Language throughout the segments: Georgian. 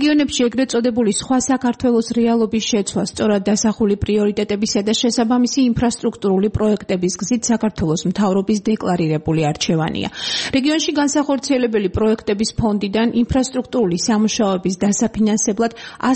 რეგიონებში ეგრეთ წოდებული სხვა საქართველოს რეალობის შეცვლა, სწორად დასახული პრიორიტეტებისა და შესაბამისი ინფრასტრუქტურული პროექტების გზით საქართველოს მთავრობის დეკლარირებული არჩევანია. რეგიონში განსახორციელებელი პროექტების ფონდიდან ინფრასტრუქტურული სამუშაოების დასაფინანსებლად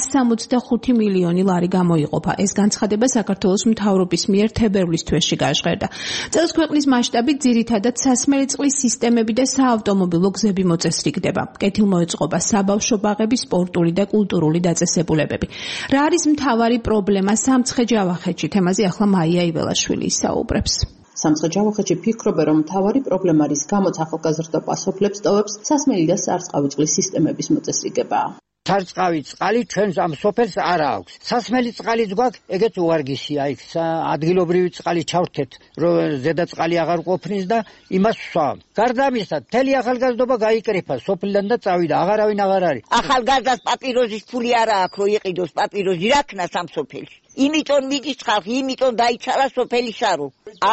165 მილიონი ლარი გამოიყოფა. ეს განცხადება საქართველოს მთავრობის მიერ თებერვლის თვეში გაჟღერდა. წელს ქვეყნის მასშტაბით ძირითადად სასმელი წყლის სისტემები და საავტომობილო გზები მოწესრიგდება. კეთილმოეწყობა საბავშვო ბაღები, სპორტული და კულტურული დაწესებულებები. რა არის მთავარი პრობლემა სამცხე-ჯავახეთში? თემაზე ახლა მაია იველაშვილი ისაუბრებს. სამცხე-ჯავახეთში ფიქრობენ, რომ მთავარი პრობლემა რის გამოც ახალგაზრდა პასუხლებს ტოვებს სასმელი და სარწყავი წყლის სისტემების მოწესრიგება. სარწყავი წყალი ჩვენს ამ სოფელს არ აქვს. სასმელი წყალიც გვაქვს, ეგეც უარგისია. იქ ადგილობრივი წყალი ჩავრთეთ, რომ ზედა წყალი აღარ ყოფნის და იმას ვსვამ. გარდა ამისა, მთელი ახალგაზრდობა გაიკრიფა სოფლიდან და წავიდა. აღარავინ აღარ არის. ახალგაზრდას პაპიროზის ფული არა აქვს, რომ იყიდოს პაპიროზი რა ქნას ამ სოფელში. იმიტომ მიდის ხალხი, იმიტომ დაიცალა სოფელი შარო.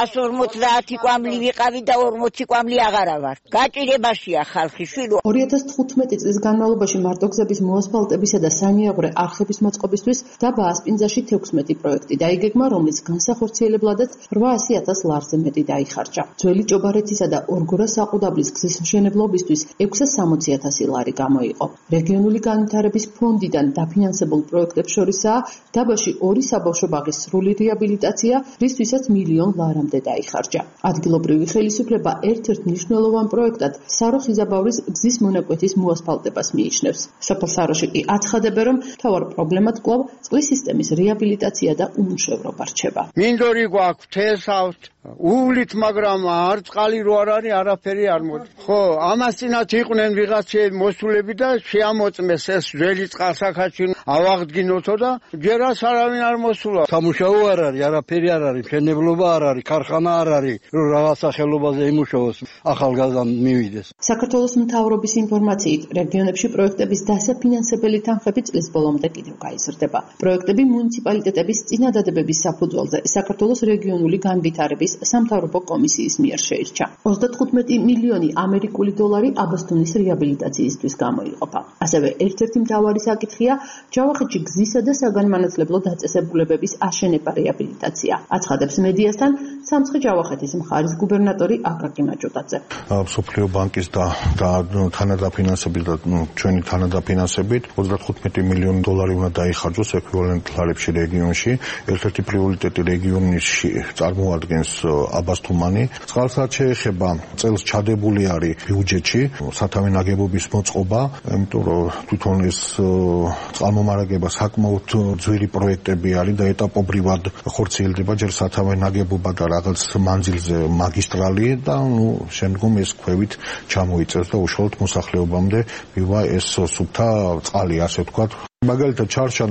150 კვამლი ვიყავი და 40 კვამლი აღარა ვარ. გაჭირებაშია ხალხი შვილო. 2015 წლის განმავლობაში მარტო გზების მოასფალტებისა და სანიაღვრე არხების მოწყობისთვის დაბა ასპინძაში 16 პროექტი დაიგეგმა, რომლის განსახორციელებლადაც 800,000 ლარზე მეტი დაიხარჯა. ძველი ჭობარეთისა და ორგორას საყუდაბლის გზის მშენებლობისთვის 660,000 ლარი გამოიყო. რეგიონული განვითარების ფონდიდან დაფინანსებულ პროექტებს შორისაა დაბაში 2 საბავშვო ბაღის სრული რეაბილიტაცია, რისთვისაც მილიონ ლარამდე დაიხარჯა. ადგილობრივი ხელისუფლება ერთ-ერთ მნიშვნელოვან პროექტად სარო-ხიზაბავრის გზის მონაკვეთის მოასფალტებას მიიჩნევს. სოფელ-საროში კი აცხადებენ, რომ მთავარ პრობლემად კვლავ წყლის სისტემის რეაბილიტაცია და უმუშევრობა რჩება. მინდორი გვაქვს, თესავთ, უვლით, მაგრამ არ წყალი რო არ არის, არაფერი არ მოდის. ხო, ამას წინათ იყვნენ ვიღაცები მოსულები და შეამოწმეს ეს ძველი წყალსაქაჩი ავაღდგინოთო და ჯერაც არავინ არ მოსულა. სამუშაო არ არის, არაფერი არ არის, მშენებლობა არ არის, ქარხანა არ არის, რომ რაღაცა ხელობაზე იმუშაოს, ახალგაზრდამ მივიდეს. საქართველოს მთავრობის ინფორმაციით, რეგიონებში პროექტების დასაფინანსებელი თანხები წლის ბოლომდე კიდევ გაიზრდება. პროექტები მუნიციპალიტეტების წინადადებების საფუძველზე საქართველოს რეგიონული განვითარების სამთავრობო კომისიის მიერ შეირჩა. 35 მილიონი ამერიკული დოლარი აბასთუმნის რეაბილიტაციისთვის გამოიყოფა. ასევე ერთ-ერთი მთავარი საკითხია ჯავახეთში გზისა და საგანმანათლებლო დაწესებულებების აშენება რეაბილიტაცია. აცხადებს მედიასთან სამცხე-ჯავახეთის მხარის გუბერნატორი აკაკი მაჭუტაძე. მსოფლიო ბანკის და თანადაფინანსებით და ჩვენი თანადაფინანსებით 35 მილიონი დოლარი უნდა დაიხარჯოს ეკვივალენტ ლარებში რეგიონში. ერთ-ერთი პრიორიტეტი რეგიონში წარმოადგენს აბასთუმანი. წყალსაც შეეხება წელს ჩადებული არის ბიუჯეტში სათავე ნაგებობის მოწყობა, იმიტომ რომ თვითონ ეს წყალმომარაგება საკმაოდ ძვირი პროექტები არის და ეტაპობრივად ხორციელდება ჯერ სათავე ნაგებობა და რაღაც მანძილზე მაგისტრალი და შემდგომ ეს ქვევით ჩამოიწევს და უშუალოდ მოსახლეობამდე მივა ეს სუფთა წყალი, ასე ვთქვათ. მაგალითად ჩარჩან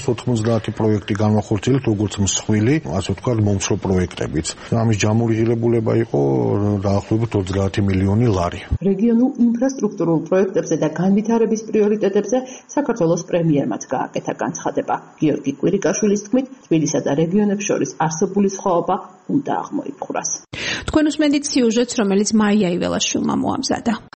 690 პროექტი განახორციელეთ, როგორც მსხვილი, ასე ვთქვათ, მომცრო პროექტებიც. ამის ჯამური იყო დაახლოებით 30 მილიონი ლარი. რეგიონულ ინფრასტრუქტურულ პროექტებზე და განვითარების პრიორიტეტებზე საქართველოს პრემიერმაც გააკეთა განცხადება. გიორგი კვირიკაშვილის თქმით, თბილისსა და რეგიონებს შორის არსებული სხვაობა უნდა აღმოიფხვრას. თქვენ უსმენთ სიუჟეტს, რომელიც მაია იველაშვილმა მოამზადა.